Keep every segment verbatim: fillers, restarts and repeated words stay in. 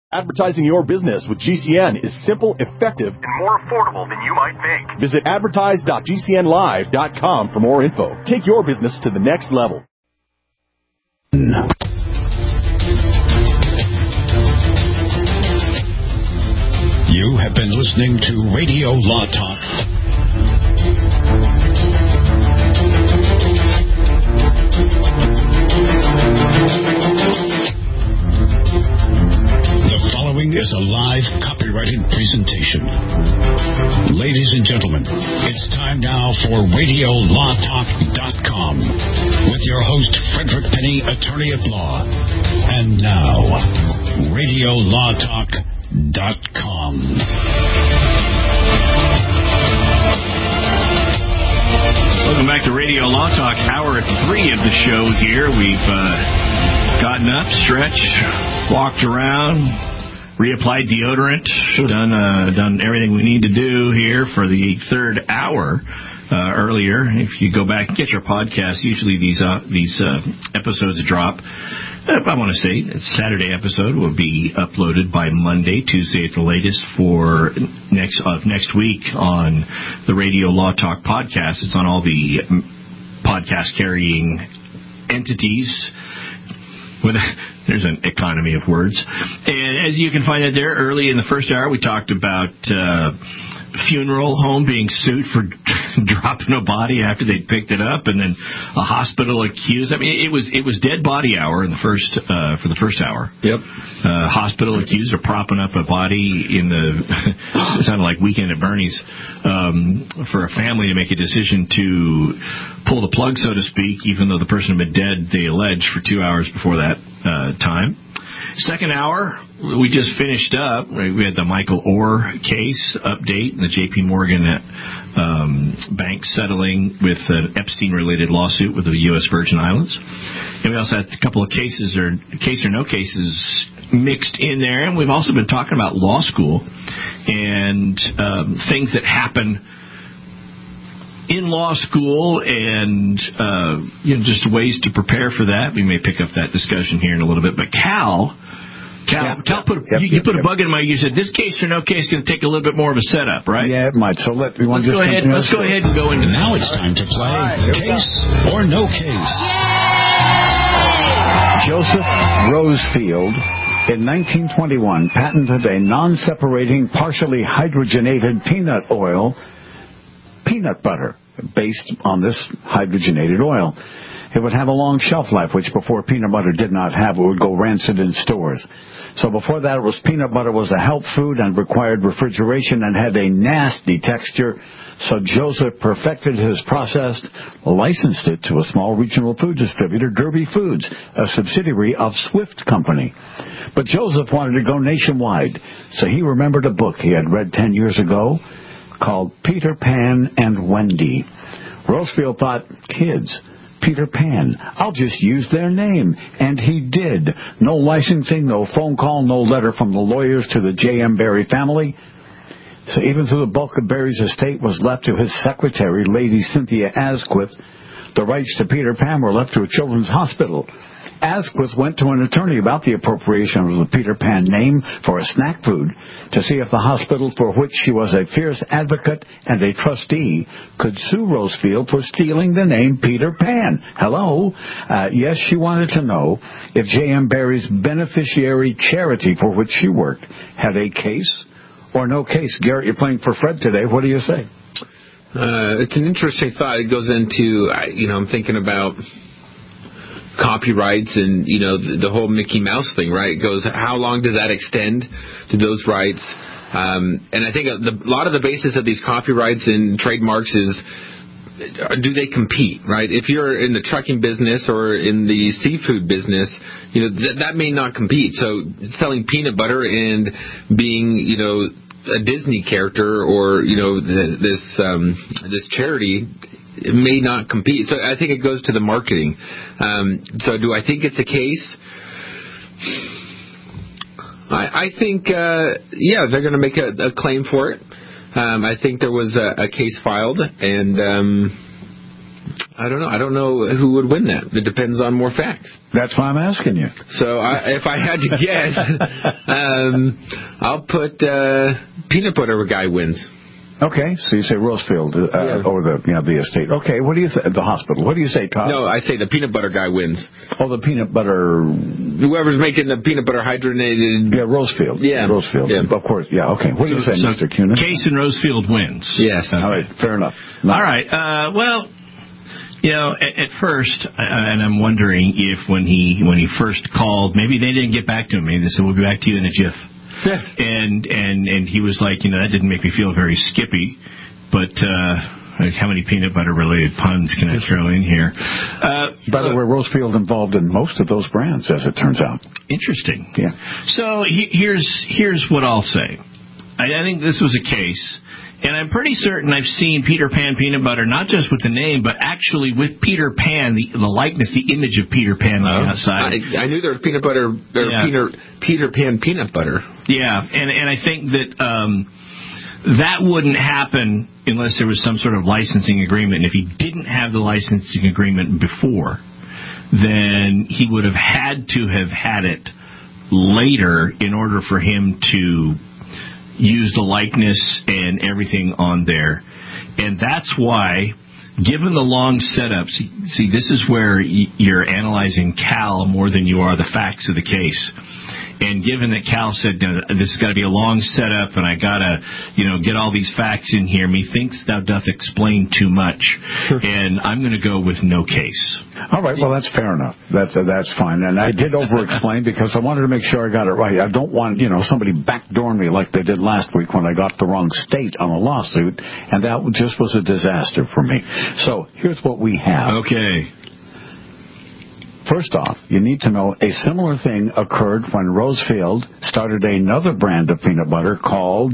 Advertising your business with G C N is simple, effective, and more affordable than you might think. Visit advertise dot g c n live dot com for more info. Take your business to the next level. You have been listening to Radio Law Talk. The following is a live copyrighted presentation. Ladies and gentlemen, it's time now for radio law talk dot com with your host, Frederick Penny, attorney at law. And now, radio law talk dot com. Welcome back to Radio Law Talk, hour three of the show here. We've uh, gotten up, stretched, walked around, reapplied deodorant, done uh, done everything we need to do here for the third hour. Uh, earlier, if you go back and get your podcast, usually these uh, these uh, episodes drop. I want to say a Saturday episode will be uploaded by Monday, Tuesday at the latest for next of uh, next week on the Radio Law Talk podcast. It's on all the podcast carrying entities. With a, there's an economy of words, and as you can find it there, early in the first hour, we talked about uh, funeral home being sued for dropping a body after they'd picked it up, and then a hospital accused. I mean, it was it was dead body hour in the first uh, for the first hour. Yep. Uh, hospital accused of propping up a body in the it sounded like Weekend at Bernie's um, for a family to make a decision to pull the plug, so to speak, even though the person had been dead, they allege, for two hours before that uh, time. Second hour, we just finished up. We had the Michael Orr case update, and the J P Morgan um, bank settling with an Epstein-related lawsuit with the U S Virgin Islands. And we also had a couple of cases, or case or no cases, mixed in there. And we've also been talking about law school and um, things that happen in law school, and uh, you know, just ways to prepare for that. We may pick up that discussion here in a little bit. But Cal, Cal, yeah, Cal, yeah, put a, yep, you, yep, you put yep. a bug in my. You said this case or no case is going to take a little bit more of a setup, right? Yeah, it might. So let we want let's go ahead. Let's go ahead and go into. Now it's time to play right, Case or No Case. Yay! Joseph Rosefield, in nineteen twenty-one, patented a non-separating, partially hydrogenated peanut oil, peanut butter, based on this hydrogenated oil. It would have a long shelf life, which before peanut butter did not have. It would go rancid in stores. So before that, it was peanut butter was a health food and required refrigeration and had a nasty texture. So Joseph perfected his process, licensed it to a small regional food distributor, Derby Foods, a subsidiary of Swift Company. But Joseph wanted to go nationwide, so he remembered a book he had read ten years ago called Peter Pan and Wendy. Rosefield thought, kids, Peter Pan, I'll just use their name. And he did. No licensing, no phone call, no letter from the lawyers to the J M. Barry family. So even though the bulk of Barry's estate was left to his secretary, Lady Cynthia Asquith, the rights to Peter Pan were left to a children's hospital. Asquith went to an attorney about the appropriation of the Peter Pan name for a snack food to see if the hospital, for which she was a fierce advocate and a trustee, could sue Rosefield for stealing the name Peter Pan. Hello? Uh, yes, she wanted to know if J M. Barry's beneficiary charity for which she worked had a case or no case. Garrett, you're playing for Fred today. What do you say? Uh, it's an interesting thought. It goes into, you know, I'm thinking about copyrights and, you know, the, the whole Mickey Mouse thing, right? It goes, how long does that extend to those rights? Um, and I think a, the, a lot of the basis of these copyrights and trademarks is, do they compete, right? If you're in the trucking business or in the seafood business, you know, th- that may not compete. So selling peanut butter and being, you know, a Disney character or, you know, th- this um, this charity, it may not compete. So I think it goes to the marketing. Um, so do I think it's a case? I, I think, uh, yeah, they're going to make a, a claim for it. Um, I think there was a, a case filed, and um, I don't know. I don't know who would win that. It depends on more facts. That's why I'm asking you. So I, if I had to guess, um, I'll put uh, peanut butter guy wins. Okay, so you say Rosefield uh, Yeah. or the you know, the estate. Okay, what do you say? The hospital. What do you say, Todd? No, I say the peanut butter guy wins. Oh, the peanut butter. Whoever's making the peanut butter hydrogenated. Yeah, Rosefield. Yeah. Rosefield. Yeah. Of course. Yeah. Okay. What do you say, So Mister Cunin? Case and Rosefield wins. Yes. All right. Fair enough. No. All right. Uh, well, you know, at, at first, uh, and I'm wondering if when he when he first called, maybe they didn't get back to him. Maybe they said, "We'll be back to you in a jiff." Yeah. And and and he was like, you know, that didn't make me feel very skippy. But uh, like how many peanut butter related puns can I throw in here? Uh, By the way, Rosefield involved in most of those brands, as it turns out. Interesting. Yeah. So he, here's here's what I'll say. I, I think this was a case, and I'm pretty certain I've seen Peter Pan peanut butter, not just with the name, but actually with Peter Pan, the, the likeness, the image of Peter Pan on the outside. I, I knew there was peanut butter, or Yeah. Peter, Peter Pan peanut butter. Yeah, and and I think that um, that wouldn't happen unless there was some sort of licensing agreement. And if he didn't have the licensing agreement before, then he would have had to have had it later in order for him to use the likeness and everything on there. And that's why, given the long setup, see, see this is where you're analyzing Cal more than you are the facts of the case. And given that Cal said, no, this has got to be a long setup, and I got to, you know, get all these facts in here, methinks thou doth explain too much. Sure. And I'm going to go with no case. All right, well, that's fair enough. That's uh, that's fine. And I did over-explain because I wanted to make sure I got it right. I don't want, you know, somebody backdooring me like they did last week when I got the wrong state on a lawsuit, and that just was a disaster for me. So here's what we have. Okay. First off, you need to know a similar thing occurred when Rosefield started another brand of peanut butter called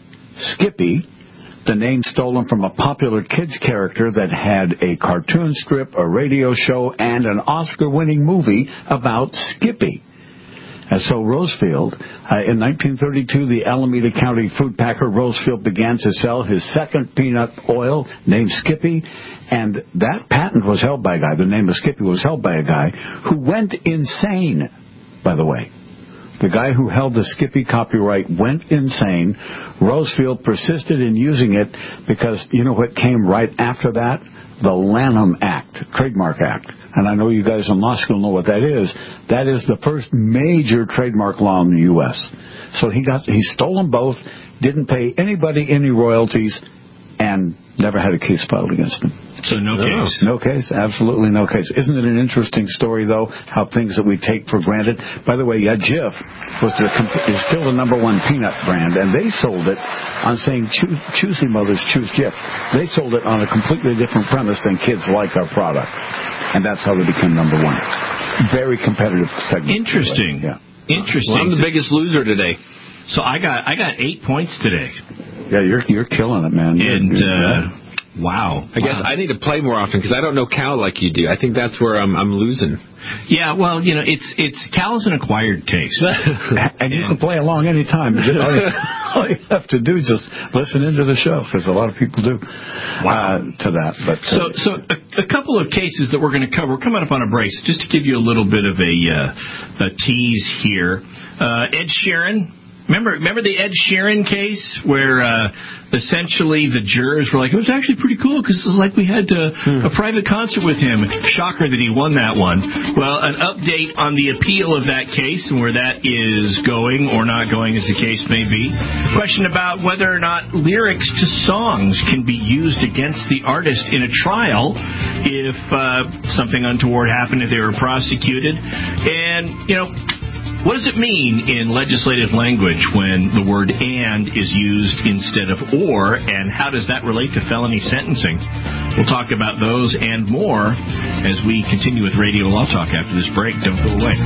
Skippy, the name stolen from a popular kids character that had a cartoon strip, a radio show, and an Oscar-winning movie about Skippy. And so Rosefield, uh, in nineteen thirty-two, the Alameda County food packer Rosefield began to sell his second peanut oil named Skippy, and that patent was held by a guy, the name of Skippy was held by a guy who went insane, by the way. The guy who held the Skippy copyright went insane. Rosefield persisted in using it because, you know what came right after that? The Lanham Act, Trademark Act. And I know you guys in law school know what that is. That is the first major trademark law in the U S So he got he stole them both, didn't pay anybody any royalties, and never had a case filed against him. So no, no case. No case, absolutely no case. Isn't it an interesting story, though, how things that we take for granted? By the way, yeah, Jif was the, is still the number one peanut brand, and they sold it on saying, Choo- choosy mothers choose Jif. They sold it on a completely different premise than kids like our product. And that's how they became number one. Very competitive segment. Interesting. Yeah. Interesting. Well, I'm the biggest loser today. So I got I got eight points today. Yeah, you're you're killing it, man. You're, and you're, uh, wow. I guess wow. I need to play more often because I don't know Cal like you do. I think that's where I'm I'm losing. Yeah, well, you know, it's it's Cal's an acquired taste, and you can play along any time. All you, all you have to do is just listen into the show, because a lot of people do. Wow. Uh, to that, but uh, so so a, a couple of cases that we're going to cover. We're coming up on a break, so just to give you a little bit of a uh, a tease here. Uh, Ed Sheeran. Remember, remember the Ed Sheeran case where uh, essentially the jurors were like, it was actually pretty cool because it was like we had to, hmm. a private concert with him. Shocker that he won that one. Well, an update on the appeal of that case and where that is going or not going, as the case may be. Question about whether or not lyrics to songs can be used against the artist in a trial if uh, something untoward happened, if they were prosecuted. And, you know, what does it mean in legislative language when the word and is used instead of or, and how does that relate to felony sentencing? We'll talk about those and more as we continue with Radio Law Talk after this break. Don't go away.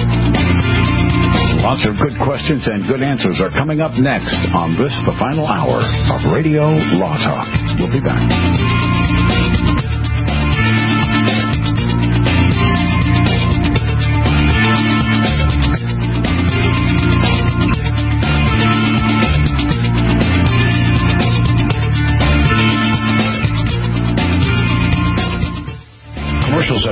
Lots of good questions and good answers are coming up next on this, the final hour of Radio Law Talk. We'll be back.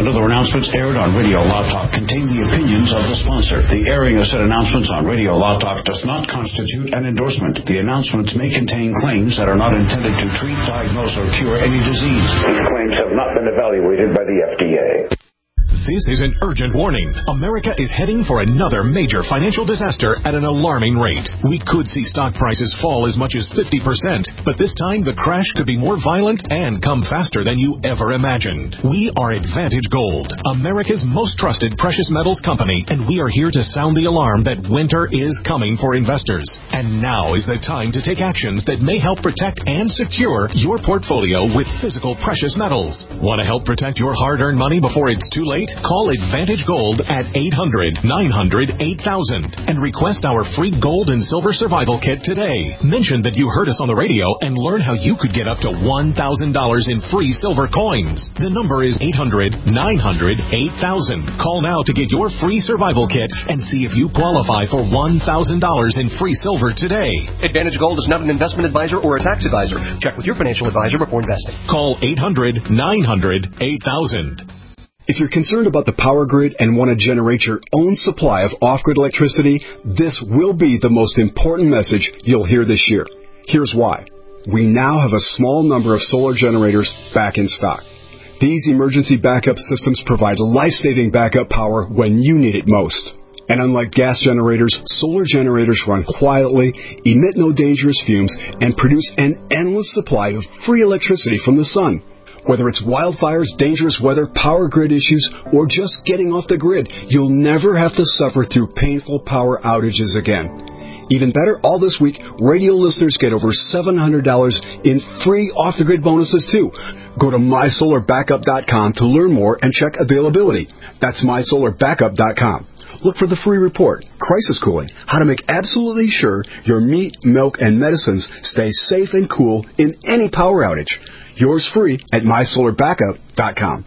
and other announcements aired on Radio Law Talk contain the opinions of the sponsor. The airing of said announcements on Radio Law Talk does not constitute an endorsement. The announcements may contain claims that are not intended to treat, diagnose, or cure any disease. These claims have not been evaluated by the F D A. This is an urgent warning. America is heading for another major financial disaster at an alarming rate. We could see stock prices fall as much as fifty percent, but this time the crash could be more violent and come faster than you ever imagined. We are Advantage Gold, America's most trusted precious metals company, and we are here to sound the alarm that winter is coming for investors. And now is the time to take actions that may help protect and secure your portfolio with physical precious metals. Want to help protect your hard-earned money before it's too late? Call Advantage Gold at eight hundred, nine hundred, eight thousand and request our free gold and silver survival kit today. Mention that you heard us on the radio and learn how you could get up to one thousand dollars in free silver coins. The number is eight hundred, nine hundred, eight thousand. Call now to get your free survival kit and see if you qualify for one thousand dollars in free silver today. Advantage Gold is not an investment advisor or a tax advisor. Check with your financial advisor before investing. Call eight hundred, nine hundred, eight thousand. If you're concerned about the power grid and want to generate your own supply of off-grid electricity, this will be the most important message you'll hear this year. Here's why. We now have a small number of solar generators back in stock. These emergency backup systems provide life-saving backup power when you need it most. And unlike gas generators, solar generators run quietly, emit no dangerous fumes, and produce an endless supply of free electricity from the sun. Whether it's wildfires, dangerous weather, power grid issues, or just getting off the grid, you'll never have to suffer through painful power outages again. Even better, all this week, radio listeners get over seven hundred dollars in free off-the-grid bonuses, too. Go to my solar backup dot com to learn more and check availability. That's my solar backup dot com. Look for the free report, Crisis Cooling, how to make absolutely sure your meat, milk, and medicines stay safe and cool in any power outage. Yours free at my solar backup dot com.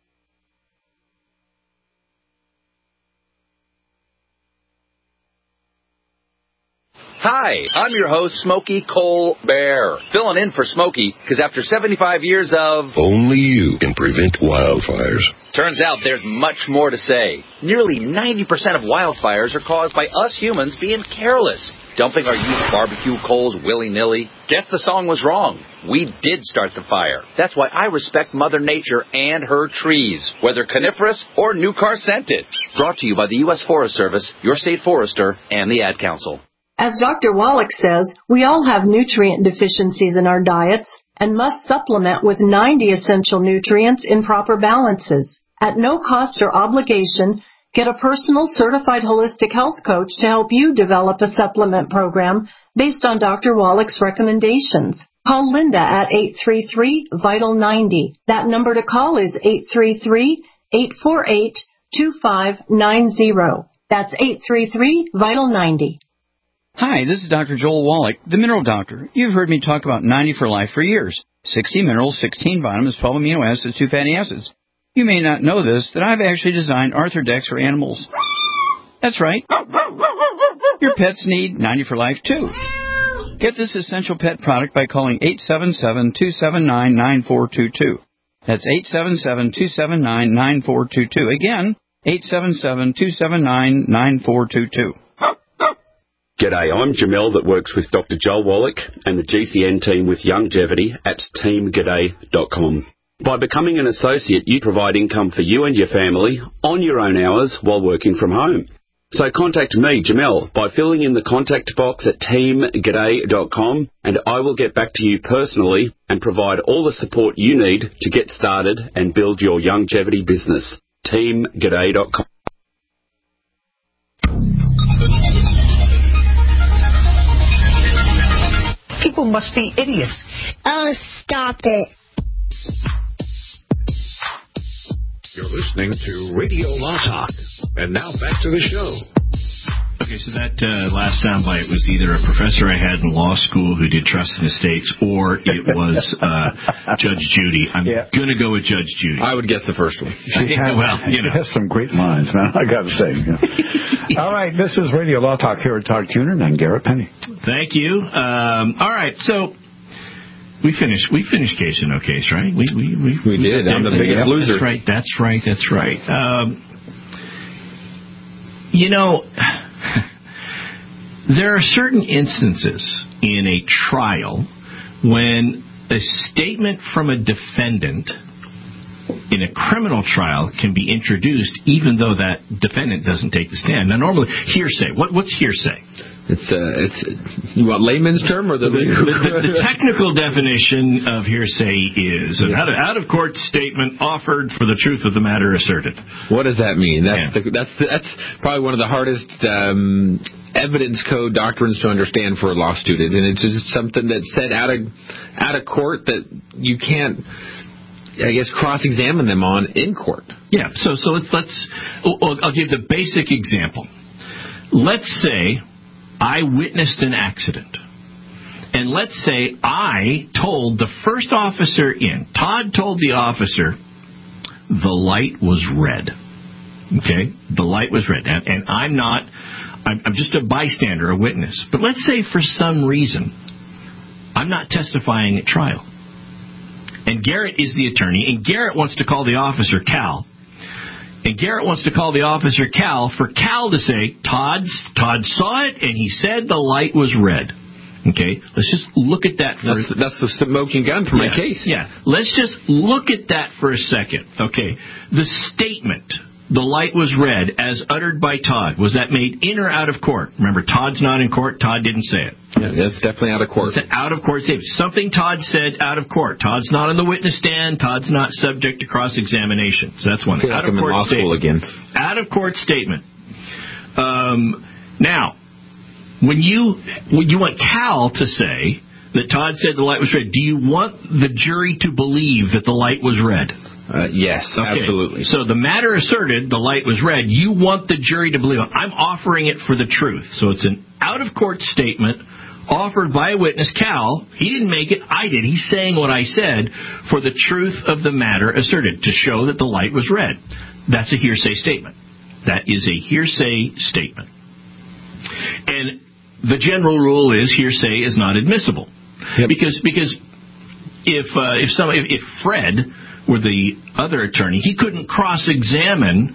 Hi, I'm your host, Smokey Cole Bear, filling in for Smokey because after seventy-five years of... Only you can prevent wildfires. Turns out there's much more to say. Nearly ninety percent of wildfires are caused by us humans being careless, dumping our used barbecue coals willy-nilly. Guess the song was wrong. We did start the fire. That's why I respect Mother Nature and her trees, whether coniferous or new car scented. Brought to you by the U S Forest Service, your state forester, and the Ad Council. As Doctor Wallach says, we all have nutrient deficiencies in our diets and must supplement with ninety essential nutrients in proper balances. At no cost or obligation, get a personal certified holistic health coach to help you develop a supplement program based on Doctor Wallach's recommendations. Call Linda at eight three three, vital ninety. That number to call is eight three three, eight four eight, two five nine zero. That's eight three three, vital ninety. Hi, this is Doctor Joel Wallach, the Mineral Doctor. You've heard me talk about ninety for Life for years. sixty minerals, sixteen vitamins, twelve amino acids, two fatty acids. You may not know this, that I've actually designed Arthrodex for animals. That's right. Your pets need ninety for Life, too. Get this essential pet product by calling eight seven seven, two seven nine, nine four two two. That's eight seven seven, two seven nine, nine four two two. Again, eight seven seven, two seven nine, nine four two two. G'day, I'm Jamel that works with Doctor Joel Wallach and the G C N team with Longevity at team g'day dot com. By becoming an associate, you provide income for you and your family on your own hours while working from home. So contact me, Jamel, by filling in the contact box at team g'day dot com, and I will get back to you personally and provide all the support you need to get started and build your longevity business. team g'day dot com. People must be idiots. Oh, stop it. You're listening to Radio Law Talk. And now back to the show. Okay, so that uh, last soundbite was either a professor I had in law school who did trust and estates, or it was uh, Judge Judy. I'm yeah. going to go with Judge Judy. I would guess the first one. She, has, well, you she know. has some great lines, man. I got to say. Yeah. All right, this is Radio Law Talk here at Todd Kuhner and Garrett Penny. Thank you. Um, all right, so We finished. We finished Case or No Case, right? We we we, we did. I'm the biggest yeah, loser. That's right. That's right. That's right. Um, you know, there are certain instances in a trial when a statement from a defendant in a criminal trial can be introduced, even though that defendant doesn't take the stand. Now, normally, hearsay. What, what's hearsay? It's uh, it's you want layman's term or the the, the, the technical definition of hearsay is an out of, out of court statement offered for the truth of the matter asserted. What does that mean? That's yeah. the, that's the, that's probably one of the hardest um, evidence code doctrines to understand for a law student, and it's just something that's said out of out of court that you can't, I guess, cross-examine them on in court. Yeah. So so let's let's I'll give the basic example. Let's say I witnessed an accident. And let's say I told the first officer in, Todd told the officer, the light was red. Okay? The light was red. And, and I'm not, I'm, I'm just a bystander, a witness. But let's say for some reason, I'm not testifying at trial. And Garrett is the attorney, and Garrett wants to call the officer Cal. And Garrett wants to call the officer Cal for Cal to say, Todd, Todd saw it, and he said the light was red. Okay? Let's just look at that. For that's, that's the smoking gun for yeah, my case. Yeah. Let's just look at that for a second. Okay. The statement, the light was red, as uttered by Todd, was that made in or out of court? Remember, Todd's not in court. Todd didn't say it. Yeah, that's definitely out of court. It's an out-of-court statement. Something Todd said out of court. Todd's not on the witness stand. Todd's not subject to cross-examination. So that's one. Out-of-court like statement. Again. Out-of-court statement. Um, now, when you when you want Cal to say that Todd said the light was red, do you want the jury to believe that the light was red? Uh, yes, okay. Absolutely. So the matter asserted, the light was red. You want the jury to believe it. I'm offering it for the truth. So it's an out-of-court statement offered by a witness, Cal. He didn't make it. I did. He's saying what I said for the truth of the matter asserted, to show that the light was red. That's a hearsay statement. That is a hearsay statement. And the general rule is hearsay is not admissible. Yep. Because because if uh, if some if, if Fred were the other attorney, he couldn't cross-examine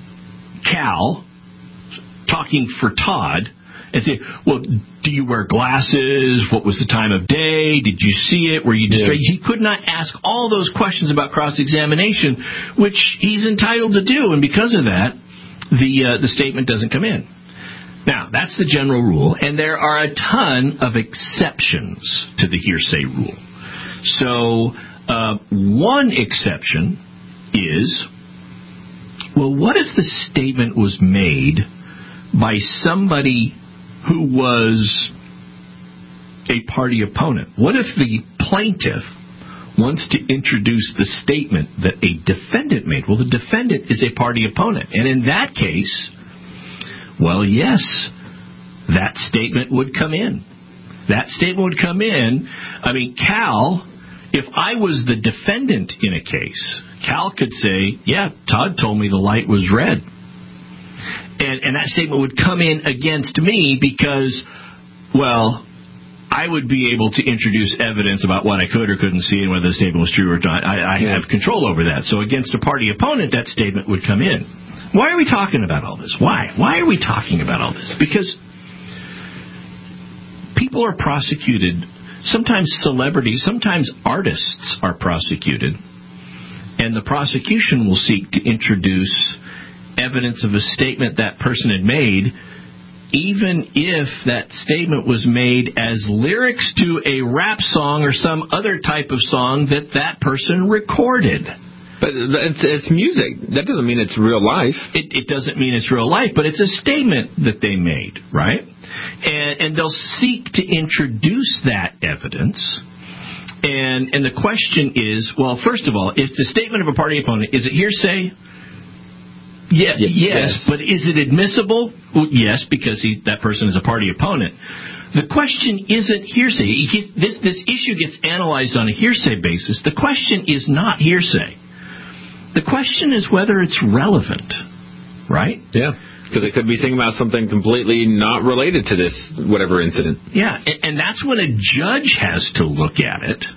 Cal talking for Todd and say, well, do you wear glasses? What was the time of day? Did you see it? Were you distracted? Yeah. He could not ask all those questions about cross-examination, which he's entitled to do, and because of that, the uh, the statement doesn't come in. Now, that's the general rule, and there are a ton of exceptions to the hearsay rule. So, uh, one exception is, well, what if the statement was made by somebody who was a party opponent? What if the plaintiff wants to introduce the statement that a defendant made? Well, the defendant is a party opponent, and in that case, well, yes, that statement would come in. That statement would come in. I mean, Cal, if I was the defendant in a case, Cal could say, yeah, Todd told me the light was red. And, and that statement would come in against me because, well, I would be able to introduce evidence about what I could or couldn't see and whether the statement was true or not. I, I yeah. have control over that. So against a party opponent, that statement would come in. Why are we talking about all this? Why? Why are we talking about all this? Because people are prosecuted, sometimes celebrities, sometimes artists are prosecuted, and the prosecution will seek to introduce evidence of a statement that person had made, even if that statement was made as lyrics to a rap song or some other type of song that that person recorded. But it's, it's music. That doesn't mean it's real life. It, it doesn't mean it's real life, but it's a statement that they made, right? And, and they'll seek to introduce that evidence. And and the question is, well, first of all, if the statement of a party opponent, is it hearsay? Yeah, yes, yes. But is it admissible? Well, yes, because he, that person is a party opponent. The question isn't hearsay. This, this issue gets analyzed on a hearsay basis. The question is not hearsay. The question is whether it's relevant, right? Yeah, because it could be thinking about something completely not related to this whatever incident. Yeah, and, and that's when a judge has to look at it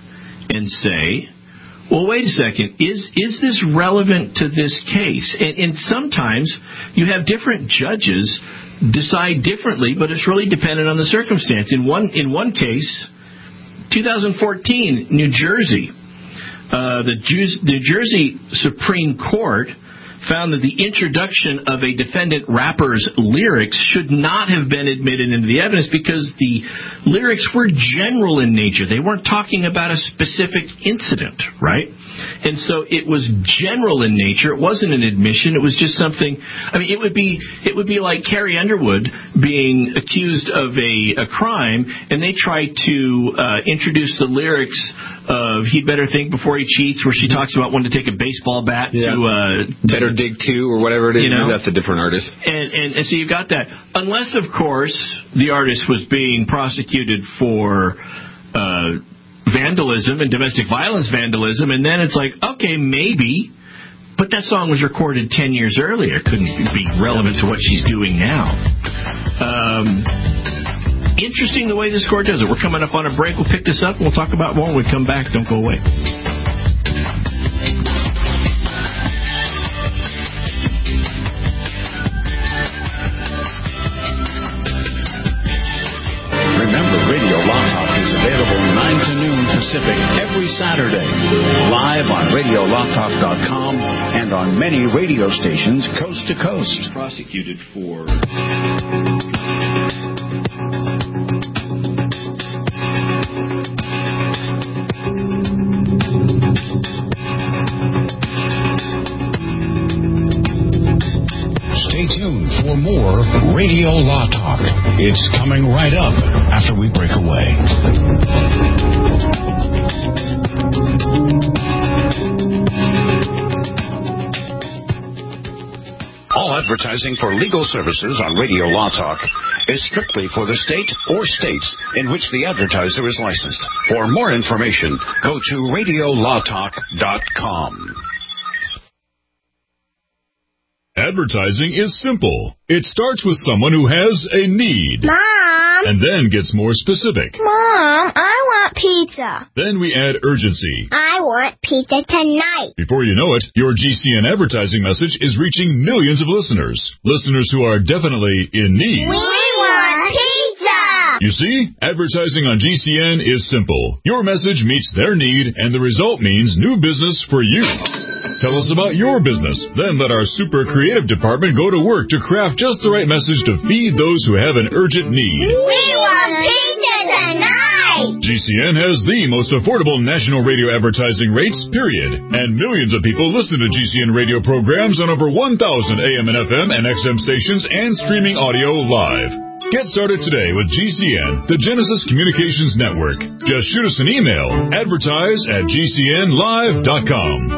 and say, well, wait a second, is is this relevant to this case? And, and sometimes you have different judges decide differently, but it's really dependent on the circumstance. In one in one case, two thousand fourteen, New Jersey, uh, the Jews, New Jersey Supreme Court found that the introduction of a defendant rapper's lyrics should not have been admitted into the evidence because the lyrics were general in nature. They weren't talking about a specific incident, right? And so it was general in nature. It wasn't an admission. It was just something. I mean, it would be it would be like Carrie Underwood being accused of a, a crime, and they try to uh, introduce the lyrics of "He'd Better Think Before He Cheats," where she talks about wanting to take a baseball bat yeah. to uh, Better Dig Two or whatever it is. You know? That's a different artist. And, and and so you've got that. Unless, of course, the artist was being prosecuted for Uh, vandalism and domestic violence vandalism, and then it's like, okay, maybe, but that song was recorded ten years earlier. Couldn't be relevant to what she's doing now. Um, interesting the way this court does it. We're coming up on a break. We'll pick this up and we'll talk about more when we come back. Don't go away. Remember, Radio Law Talk is available nine to noon Pacific every Saturday, live on radio law talk dot com and on many radio stations coast to coast. Prosecuted for... Stay tuned for more Radio Law Talk. It's coming right up after we break away. All advertising for legal services on Radio Law Talk is strictly for the state or states in which the advertiser is licensed. For more information, go to radio law talk dot com. Advertising is simple. It starts with someone who has a need. Mom! And then gets more specific. Mom, I want pizza. Then we add urgency. I want pizza tonight. Before you know it, your G C N advertising message is reaching millions of listeners. Listeners who are definitely in need. We want pizza! You see, advertising on G C N is simple. Your message meets their need, and the result means new business for you. Tell us about your business. Then let our super creative department go to work to craft just the right message to feed those who have an urgent need. We want pizza tonight! G C N has the most affordable national radio advertising rates, period. And millions of people listen to G C N radio programs on over one thousand A M and F M and X M stations and streaming audio live. Get started today with G C N, the Genesis Communications Network. Just shoot us an email, advertise at g c n live dot com.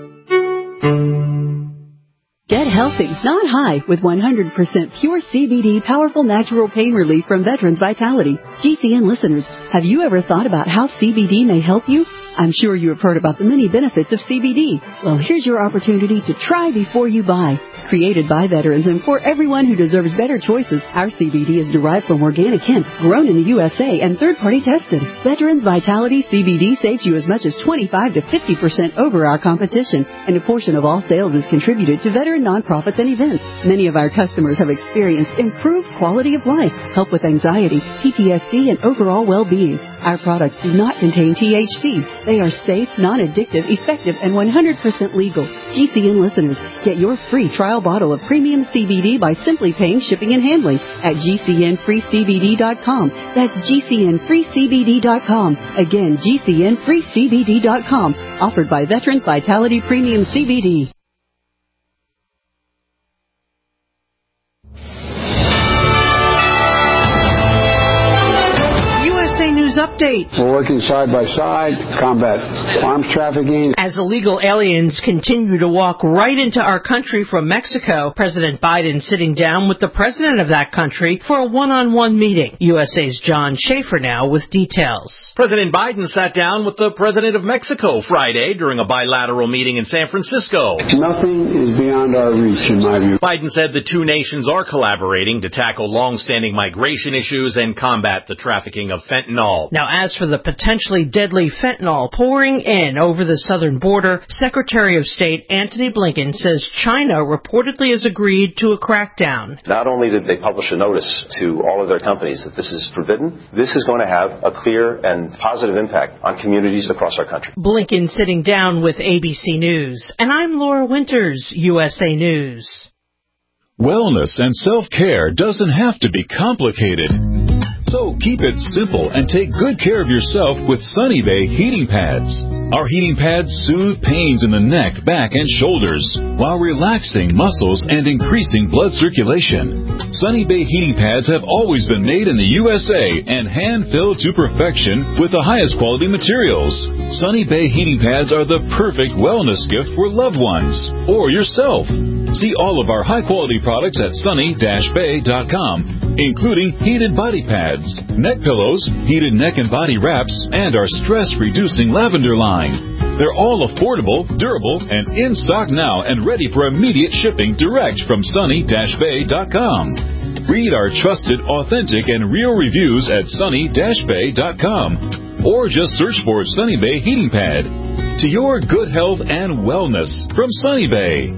Get healthy, not high, with one hundred percent pure C B D powerful natural pain relief from Veterans Vitality. G C N listeners, have you ever thought about how C B D may help you? I'm sure you have heard about the many benefits of C B D. Well, here's your opportunity to try before you buy. Created by veterans and for everyone who deserves better choices, our C B D is derived from organic hemp, grown in the U S A, and third-party tested. Veterans Vitality C B D saves you as much as twenty-five to fifty percent over our competition, and a portion of all sales is contributed to veteran nonprofits and events. Many of our customers have experienced improved quality of life, help with anxiety, P T S D, and overall well-being. Our products do not contain T H C. They are safe, non-addictive, effective, and one hundred percent legal. G C N listeners, get your free trial bottle of premium C B D by simply paying shipping and handling at g c n free c b d dot com. That's g c n free c b d dot com. Again, g c n free c b d dot com. Offered by Veterans Vitality Premium C B D. News update. We're working side by side to combat arms trafficking. As illegal aliens continue to walk right into our country from Mexico, President Biden sitting down with the president of that country for a one-on-one meeting. U S A's John Schaefer now with details. President Biden sat down with the president of Mexico Friday during a bilateral meeting in San Francisco. Nothing is beyond our reach, in my view. Biden said the two nations are collaborating to tackle long-standing migration issues and combat the trafficking of fentanyl. Now, as for the potentially deadly fentanyl pouring in over the southern border, Secretary of State Antony Blinken says China reportedly has agreed to a crackdown. Not only did they publish a notice to all of their companies that this is forbidden, this is going to have a clear and positive impact on communities across our country. Blinken sitting down with A B C News. And I'm Laura Winters, U S A News. Wellness and self-care doesn't have to be complicated. So keep it simple and take good care of yourself with Sunny Bay heating pads. Our heating pads soothe pains in the neck, back, and shoulders while relaxing muscles and increasing blood circulation. Sunny Bay heating pads have always been made in the U S A and hand-filled to perfection with the highest quality materials. Sunny Bay heating pads are the perfect wellness gift for loved ones or yourself. See all of our high-quality products at sunny dash bay dot com, including heated body pads, neck pillows, heated neck and body wraps, and our stress-reducing lavender line. They're all affordable, durable, and in stock now and ready for immediate shipping direct from sunny dash bay dot com. Read our trusted, authentic, and real reviews at sunny dash bay dot com, or just search for Sunny Bay Heating Pad. To your good health and wellness from Sunny Bay.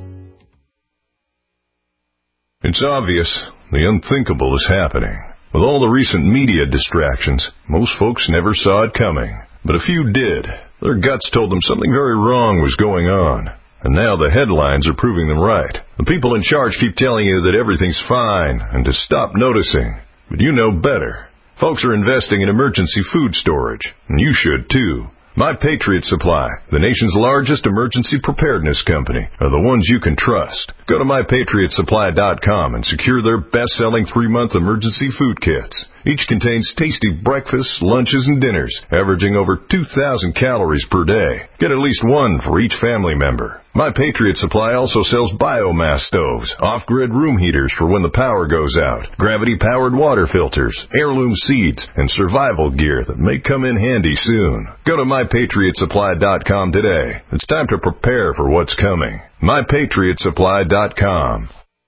It's obvious the unthinkable is happening. With all the recent media distractions, most folks never saw it coming. But a few did. Their guts told them something very wrong was going on. And now the headlines are proving them right. The people in charge keep telling you that everything's fine and to stop noticing. But you know better. Folks are investing in emergency food storage, and you should too. My Patriot Supply, the nation's largest emergency preparedness company, are the ones you can trust. Go to my patriot supply dot com and secure their best-selling three-month emergency food kits. Each contains tasty breakfasts, lunches, and dinners, averaging over two thousand calories per day. Get at least one for each family member. My Patriot Supply also sells biomass stoves, off-grid room heaters for when the power goes out, gravity-powered water filters, heirloom seeds, and survival gear that may come in handy soon. Go to my patriot supply dot com today. It's time to prepare for what's coming. my patriot supply dot com.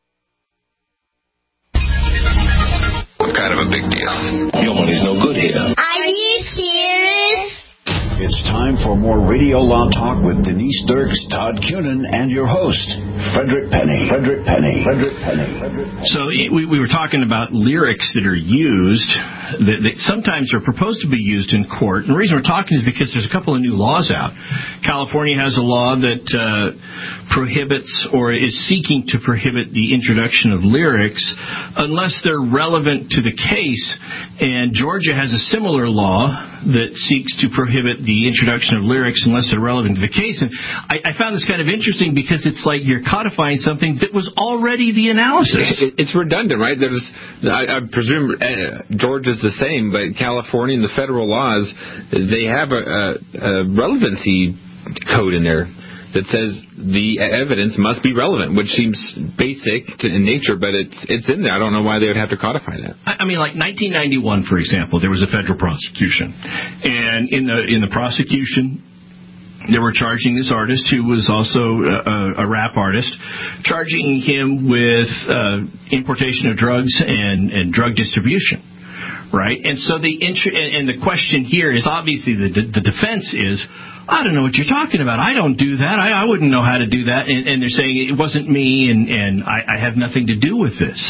Kind of a big deal. Your money's no good here. Are you serious? It's time for more Radio Law Talk with Denise Dirks, Todd Cunin, and your host, Frederick Penny. Frederick Penny. Frederick Penny. Frederick Penny. So we, we were talking about lyrics that are used, that, that sometimes are proposed to be used in court. And the reason we're talking is because there's a couple of new laws out. California has a law that uh, prohibits or is seeking to prohibit the introduction of lyrics unless they're relevant to the case. And Georgia has a similar law that seeks to prohibit the introduction of lyrics unless they're relevant to the case. And I, I found this kind of interesting because it's like you're codifying something that was already the analysis. It's redundant, right? There's, I, I presume uh, Georgia's the same, but California and the federal laws, they have a, a, a relevancy code in there that says the evidence must be relevant, which seems basic to, in nature, but it's it's in there. I don't know why they would have to codify that. I mean, like nineteen ninety-one, for example, there was a federal prosecution, and in the in the prosecution, they were charging this artist who was also a, a rap artist, charging him with uh, importation of drugs and, and drug distribution. Right? And so the int- and the question here is obviously the the defense is, I don't know what you're talking about. I don't do that. I, I wouldn't know how to do that. And, and they're saying it wasn't me and, and I, I have nothing to do with this.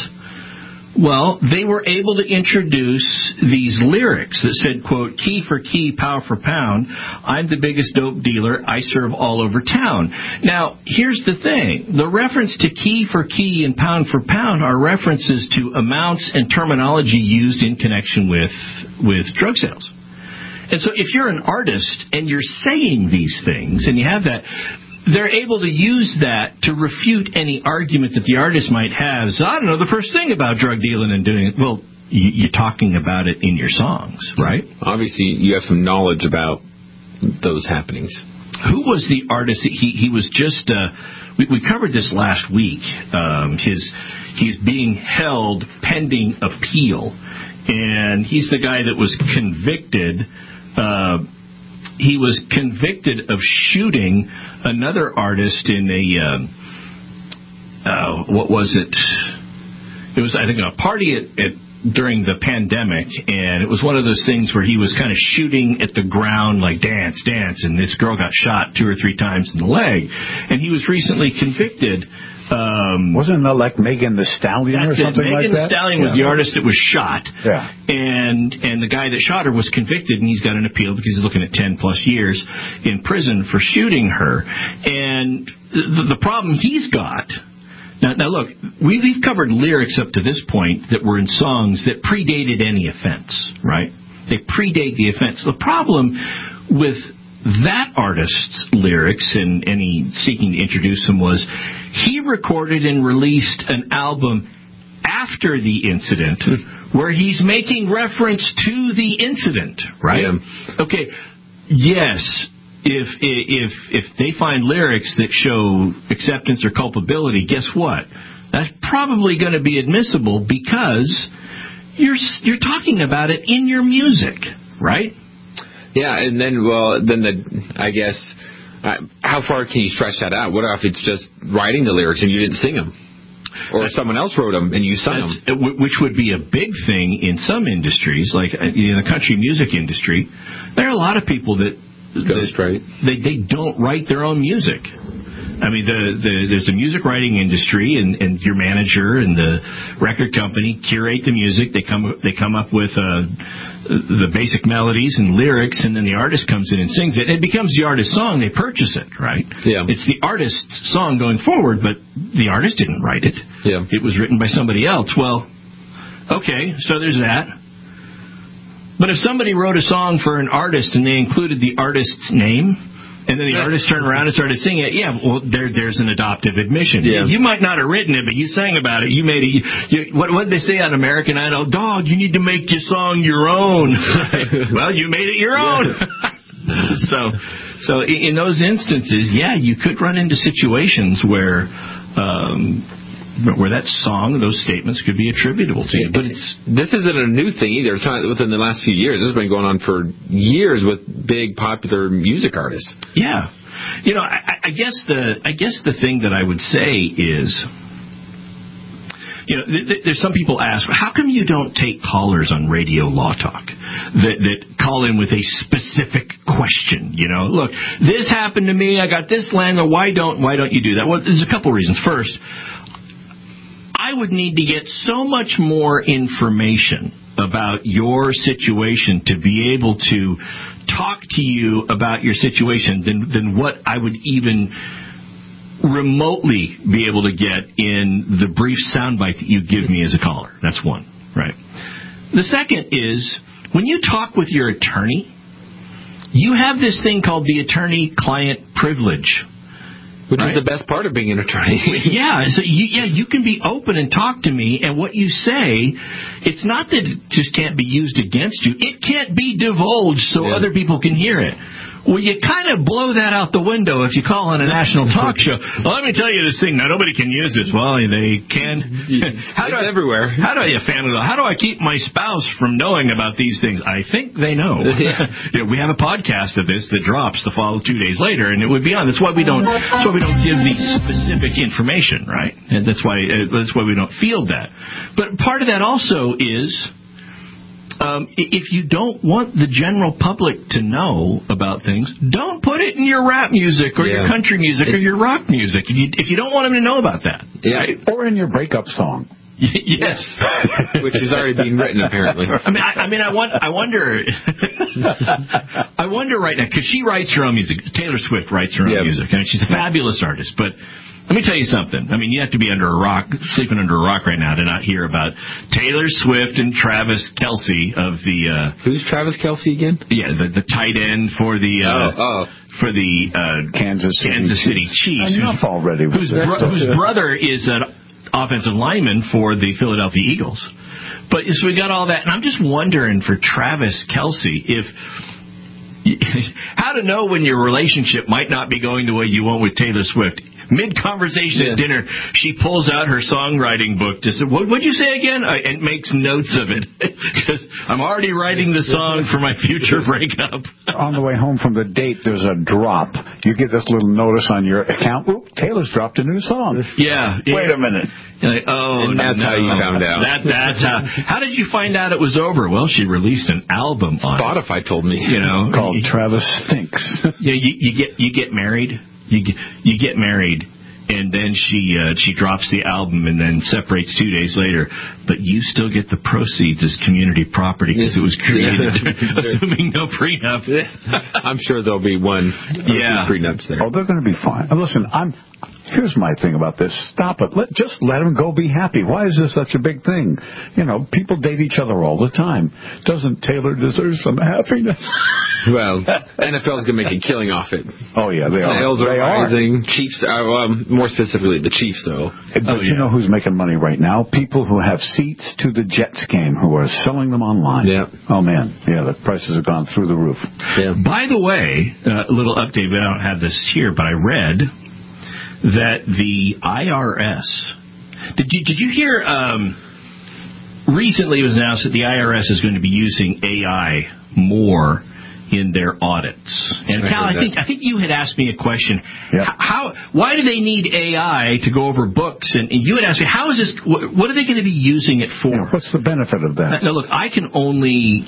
Well, they were able to introduce these lyrics that said, quote, key for key, pound for pound, I'm the biggest dope dealer, I serve all over town. Now, here's the thing. The reference to key for key and pound for pound are references to amounts and terminology used in connection with, with drug sales. And so if you're an artist and you're saying these things and you have that, they're able to use that to refute any argument that the artist might have. So I don't know the first thing about drug dealing and doing it. Well, you're talking about it in your songs, right? Obviously, you have some knowledge about those happenings. Who was the artist? He he was just. Uh, we, we covered this last week. Um, his he's being held pending appeal, and he's the guy that was convicted. Uh, he was convicted of shooting another artist in a, uh, uh, what was it? It was, I think, a party at, at during the pandemic, and it was one of those things where he was kind of shooting at the ground like dance, dance, and this girl got shot two or three times in the leg, and he was recently convicted. Um, Wasn't it like Megan Thee Stallion or something Megan like that? Megan Thee Stallion was yeah. the artist that was shot. Yeah. And and the guy that shot her was convicted, and he's got an appeal because he's looking at ten plus years in prison for shooting her. And the, the problem he's got... Now, now look, we, we've covered lyrics up to this point that were in songs that predated any offense, right? They predate the offense. The problem with that artist's lyrics and any seeking to introduce him was he recorded and released an album after the incident where he's making reference to the incident, right? Yeah. Okay, yes. If if if they find lyrics that show acceptance or culpability, guess what? That's probably going to be admissible because you're you're talking about it in your music, right? Yeah, and then well, then the I guess uh, how far can you stretch that out? What if it's just writing the lyrics and you didn't sing them, or that's, someone else wrote them and you sung them? Which would be a big thing in some industries, like in the country music industry. There are a lot of people that. Goes straight. They they don't write their own music. I mean, the, the there's a music writing industry, and, and your manager and the record company curate the music. They come they come up with uh, the basic melodies and lyrics, and then the artist comes in and sings it. It becomes the artist's song. They purchase it, right? Yeah. It's the artist's song going forward, but the artist didn't write it. Yeah. It was written by somebody else. Well, okay, so there's that. But if somebody wrote a song for an artist and they included the artist's name, and then the artist turned around and started singing it, yeah, well, there, there's an adoptive admission. Yeah. You might not have written it, but you sang about it. You made it. You, you, what what did they say on American Idol? Dog, you need to make your song your own. Well, you made it your own. Yeah. so, so in those instances, yeah, you could run into situations where. Um, But where that song, those statements could be attributable to you. But it's this isn't a new thing either. It's not within the last few years. This has been going on for years with big popular music artists. Yeah, you know, I, I guess the I guess the thing that I would say is, you know, th- th- there's some people ask, how come you don't take callers on Radio Law Talk that that call in with a specific question? You know, look, this happened to me. I got this land. Why don't why don't you do that? Well, there's a couple reasons. First, I would need to get so much more information about your situation to be able to talk to you about your situation than, than what I would even remotely be able to get in the brief soundbite that you give me as a caller. That's one, right? The second is, when you talk with your attorney, you have this thing called the attorney-client privilege. Which right? is the best part of being an attorney. yeah, so you, yeah, you can be open and talk to me, and what you say, it's not that it just can't be used against you. It can't be divulged so yeah. other people can hear it. Well, you kind of blow that out the window if you call on a national talk show. Well, let me tell you this thing. Now, nobody can use this. Well, they can. how do I, everywhere. How do I, fan How do I keep my spouse from knowing about these things? I think they know. Yeah. You know, we have a podcast of this that drops the follow two days later, and it would be on. That's why we don't. That's why we don't give the specific information, right? And that's why. Uh, that's why we don't field that. But part of that also is. Um, if you don't want the general public to know about things, don't put it in your rap music or yeah. your country music or your rock music. If you if you don't want them to know about that, yeah. right? Or in your breakup song. Yes, which is already being written apparently. I mean, I, I mean, I want, I wonder, I wonder right now because she writes her own music. Taylor Swift writes her own yeah. music, and she's a fabulous artist, but. Let me tell you something. I mean, you have to be under a rock, sleeping under a rock right now to not hear about Taylor Swift and Travis Kelce of the. Uh, Who's Travis Kelce again? Yeah, the, the tight end for the. Uh, oh, oh. For the uh, Kansas City Kansas City Chiefs. Enough already. Whose, bro- whose brother is an offensive lineman for the Philadelphia Eagles. But so we got all that, and I'm just wondering for Travis Kelce if. How to know when your relationship might not be going the way you want with Taylor Swift. mid-conversation at dinner, she pulls out her songwriting book to say, what, what'd you say again? I, and makes notes of it. Because I'm already writing the song for my future breakup. On the way home from the date, there's a drop. You get this little notice on your account. Oop, Taylor's dropped a new song. Yeah. Wait yeah. a minute. You're like, oh, and that's no. how you found out. That, that's how. How did you find out it was over? Well, she released an album on Spotify it, told me. You know, called you, Travis Stinks. Yeah, you, you get you get married. You get, you get married. And then she uh, she drops the album and then separates two days later. But you still get the proceeds as community property because it was created, assuming no prenup. I'm sure there'll be one. Yeah, prenups there. Oh, they're going to be fine. Listen, I'm. Here's my thing about this. Stop it. Let, just let them go be happy. Why is this such a big thing? You know, people date each other all the time. Doesn't Taylor deserve some happiness? Well, N F L is going to make a killing off it. Oh, yeah, they are. Sales are they rising. Are. Chiefs, are, well, more specifically, the Chiefs, though. But oh, you yeah. know who's making money right now? People who have seats to the Jets game who are selling them online. Yeah. Oh, man. Yeah, the prices have gone through the roof. Yeah. By the way, uh, a little update, but I don't have this here, but I read that the I R S, did you did you hear, um, recently it was announced that the I R S is going to be using A I more in their audits. And Cal, I, I think I think you had asked me a question. Yep. How? Why do they need A I to go over books? And, and you had asked me, how is this? What, what are they going to be using it for? Yeah, what's the benefit of that? Now, look, I can only.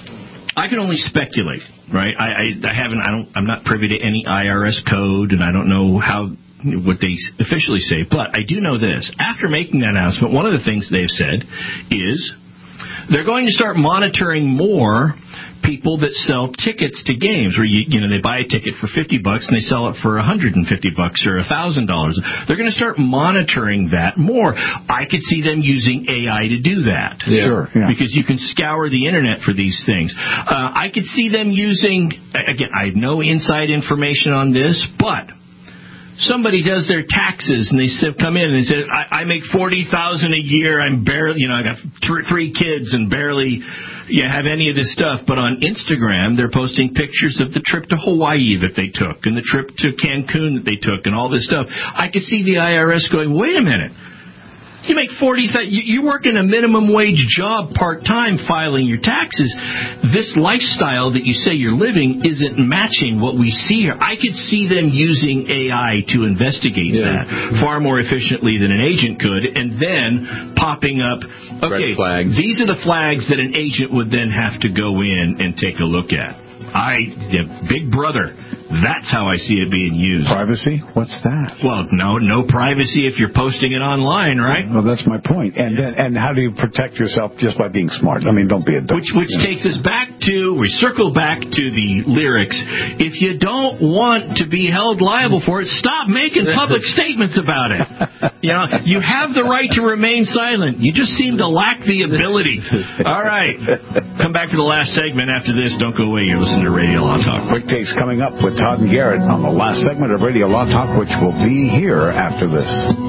I can only speculate, right? I, I, I haven't. I don't. I'm not privy to any I R S code, and I don't know how what they officially say. But I do know this: after making that announcement, one of the things they've said is they're going to start monitoring more people that sell tickets to games, where you you know they buy a ticket for fifty bucks and they sell it for a hundred and fifty bucks or a thousand dollars. They're going to start monitoring that more. I could see them using A I to do that. Yeah. Sure, yeah. Because you can scour the internet for these things. Uh, I could see them using, again, I have no inside information on this, but somebody does their taxes and they come in and they say, I, I make forty thousand a year. I'm barely, you know, I got th- three kids and barely yeah, have any of this stuff. But on Instagram, they're posting pictures of the trip to Hawaii that they took and the trip to Cancun that they took and all this stuff. I could see the I R S going, wait a minute. You make forty thousand. You work in a minimum wage job part time filing your taxes. This lifestyle that you say you're living isn't matching what we see here. I could see them using A I to investigate yeah. that far more efficiently than an agent could, and then popping up. Okay, these are the flags that an agent would then have to go in and take a look at. I, yeah, Big Brother. That's how I see it being used. Privacy? What's that? Well, no, no privacy if you're posting it online, right? Well, that's my point. And then, and how do you protect yourself just by being smart? I mean, don't be a dumb. Which which you know. takes us back to, we circle back to the lyrics. If you don't want to be held liable for it, stop making public statements about it. You know, you have the right to remain silent. You just seem to lack the ability. All right. Come back to the last segment after this. Don't go away. You're listening to Radio Law Talk. Quick takes coming up with Todd and Garrett on the last segment of Radio Law Talk, which will be here after this.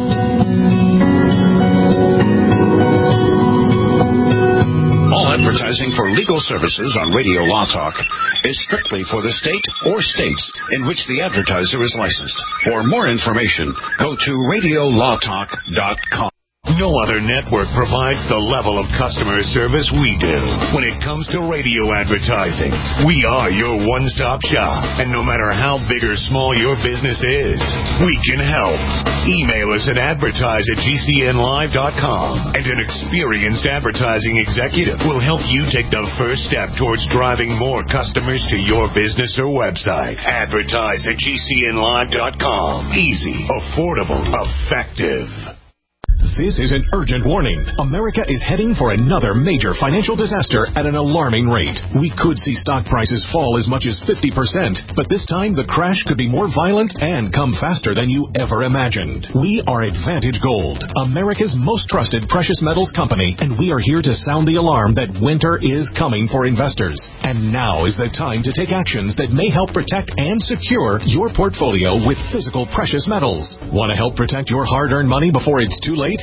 All advertising for legal services on Radio Law Talk is strictly for the state or states in which the advertiser is licensed. For more information, go to radio law talk dot com. No other network provides the level of customer service we do. When it comes to radio advertising, we are your one-stop shop. And no matter how big or small your business is, we can help. Email us at advertise at g c n live dot com, and an experienced advertising executive will help you take the first step towards driving more customers to your business or website. Advertise at g c n live dot com. Easy, affordable, effective. This is an urgent warning. America is heading for another major financial disaster at an alarming rate. We could see stock prices fall as much as fifty percent, but this time the crash could be more violent and come faster than you ever imagined. We are Advantage Gold, America's most trusted precious metals company, and we are here to sound the alarm that winter is coming for investors. And now is the time to take actions that may help protect and secure your portfolio with physical precious metals. Want to help protect your hard-earned money before it's too late?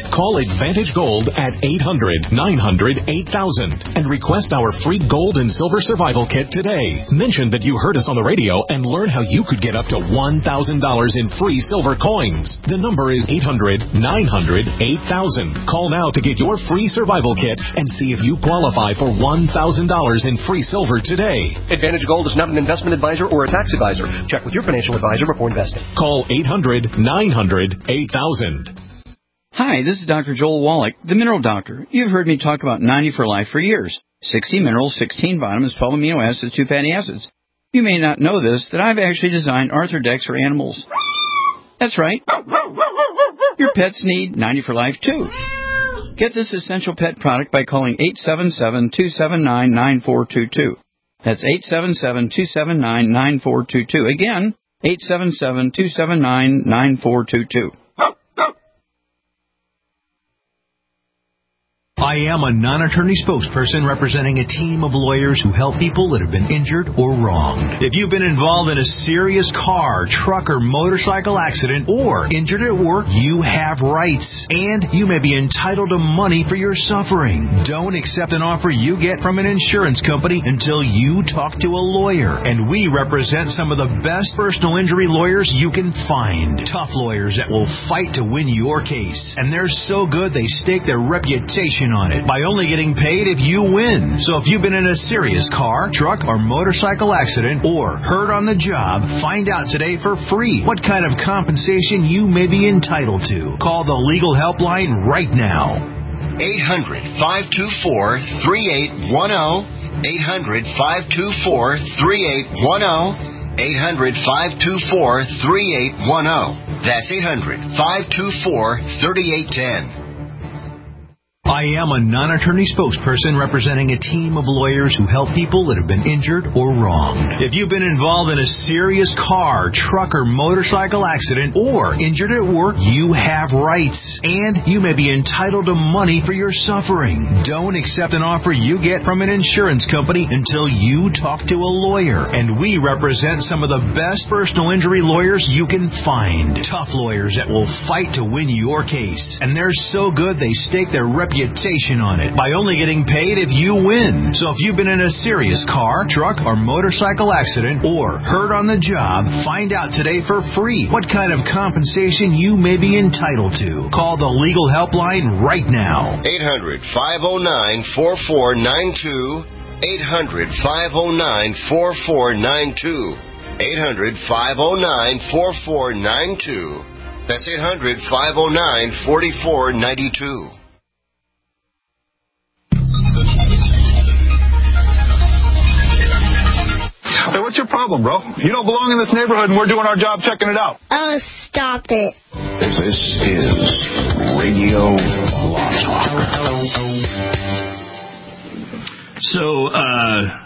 Call Advantage Gold at eight hundred, nine hundred, eight thousand and request our free gold and silver survival kit today. Mention that you heard us on the radio and learn how you could get up to one thousand dollars in free silver coins. The number is eight hundred, nine hundred, eight thousand. Call now to get your free survival kit and see if you qualify for one thousand dollars in free silver today. Advantage Gold is not an investment advisor or a tax advisor. Check with your financial advisor before investing. Call eight hundred, nine hundred, eight thousand. Hi, this is Doctor Joel Wallach, the Mineral Doctor. You've heard me talk about ninety for Life for years. sixty minerals, sixteen vitamins, twelve amino acids, two fatty acids. You may not know this, that I've actually designed Arthrodex for animals. That's right. Your pets need ninety for Life, too. Get this essential pet product by calling eight seven seven, two seven nine, nine four two two. That's eight seven seven, two seven nine, nine four two two. Again, eight seven seven, two seven nine, nine four two two. I am a non-attorney spokesperson representing a team of lawyers who help people that have been injured or wronged. If you've been involved in a serious car, truck, or motorcycle accident or injured at work, you have rights, and you may be entitled to money for your suffering. Don't accept an offer you get from an insurance company until you talk to a lawyer, and we represent some of the best personal injury lawyers you can find. Tough lawyers that will fight to win your case, and they're so good they stake their reputation on it by only getting paid if you win. So if you've been in a serious car, truck, or motorcycle accident or hurt on the job, find out today for free what kind of compensation you may be entitled to. Call the legal helpline right now. eight hundred, five two four, three eight one zero. eight hundred, five two four, three eight one zero. eight hundred, five two four, three eight one zero. That's eight hundred, five two four, three eight one zero. I am a non-attorney spokesperson representing a team of lawyers who help people that have been injured or wronged. If you've been involved in a serious car, truck, or motorcycle accident or injured at work, you have rights, and you may be entitled to money for your suffering. Don't accept an offer you get from an insurance company until you talk to a lawyer, and we represent some of the best personal injury lawyers you can find. Tough lawyers that will fight to win your case, and they're so good they stake their reputation on it by only getting paid if you win. So if you've been in a serious car, truck, or motorcycle accident or hurt on the job, find out today for free what kind of compensation you may be entitled to. Call the legal helpline right now. eight hundred, five oh nine, four four nine two. eight hundred, five oh nine, four four nine two. eight hundred, five oh nine, four four nine two. That's eight hundred, five oh nine, four four nine two. Hey, what's your problem, bro? You don't belong in this neighborhood, and we're doing our job checking it out. Oh, stop it. This is Radio Law Talk. So, uh...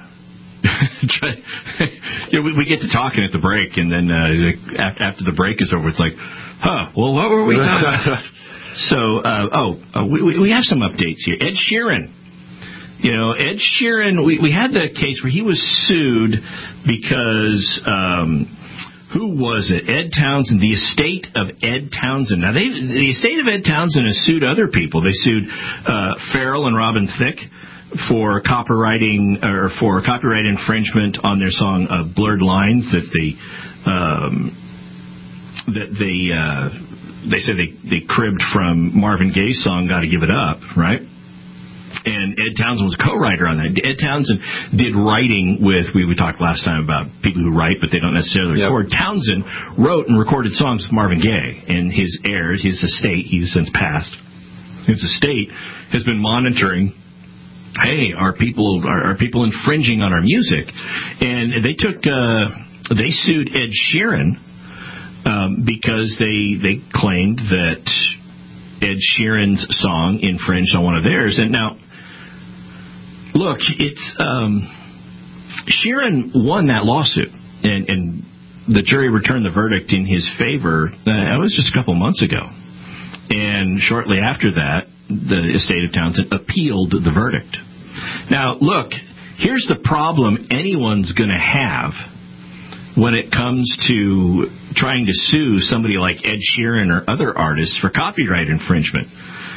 yeah, we, we get to talking at the break, and then uh, after the break is over, it's like, huh, well, what were we talking about? So, uh, oh, uh, we, we have some updates here. Ed Sheeran. You know, Ed Sheeran, we, we had the case where he was sued because, um, who was it? Ed Townsend, the estate of Ed Townsend. Now, they, the estate of Ed Townsend has sued other people. They sued uh, Farrell and Robin Thicke for copywriting or for copyright infringement on their song uh, "Blurred Lines" that they um, that they uh, they said they they cribbed from Marvin Gaye's song "Gotta Give It Up," right? And Ed Townsend was a co-writer on that. Ed Townsend did writing with, we, we talked last time about people who write, but they don't necessarily record. Yep. Townsend wrote and recorded songs with Marvin Gaye, and his heirs, his estate, he's since passed, his estate has been monitoring, hey, are people are, are people infringing on our music? And they took, uh, they sued Ed Sheeran um, because they they claimed that Ed Sheeran's song infringed on one of theirs. And now, look, it's um, Sheeran won that lawsuit, and, and the jury returned the verdict in his favor. Uh, that was just a couple months ago. And shortly after that, the estate of Townsend appealed the verdict. Now, look, here's the problem anyone's going to have when it comes to trying to sue somebody like Ed Sheeran or other artists for copyright infringement.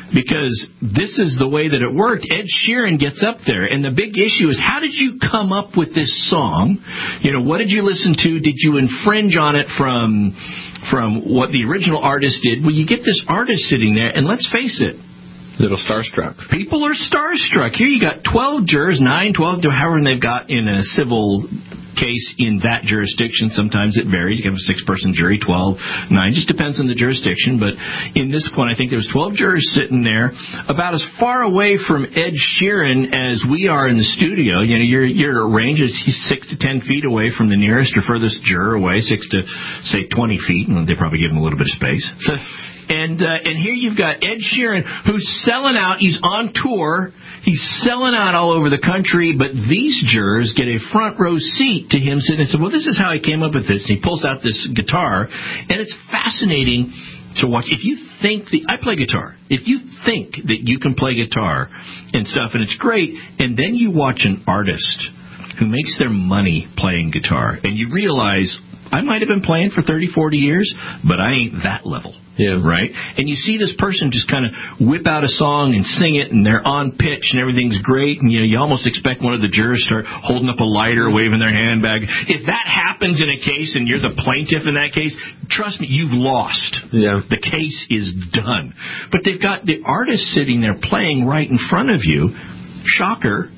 because this is the way that it worked. Ed Sheeran gets up there, and the big issue is, how did you come up with this song? You know, what did you listen to? Did you infringe on it from from what the original artist did? Well, you get this artist sitting there, and let's face it, little starstruck. People are starstruck. Here you got twelve jurors, nine, twelve, however they've got in a civil case in that jurisdiction. Sometimes it varies. You have a six-person jury, twelve, nine. Just depends on the jurisdiction. But in this one, I think there was twelve jurors sitting there, about as far away from Ed Sheeran as we are in the studio. You know, your your range is he's six to ten feet away from the nearest or furthest juror away, six to say twenty feet. And they probably give him a little bit of space. And uh, and here you've got Ed Sheeran, who's selling out. He's on tour. He's selling out all over the country. But these jurors get a front row seat to him sitting and say, well, this is how I came up with this. And he pulls out this guitar. And it's fascinating to watch. If you think the, I play guitar. If you think that you can play guitar and stuff, and it's great, and then you watch an artist who makes their money playing guitar, and you realize, I might have been playing for thirty, forty years, but I ain't that level. Yeah. Right? And you see this person just kind of whip out a song and sing it, and they're on pitch, and everything's great, and you know, you almost expect one of the jurors to start holding up a lighter, waving their hand back. If that happens in a case, and you're the plaintiff in that case, trust me, you've lost. Yeah. The case is done. But they've got the artist sitting there playing right in front of you. Shocker.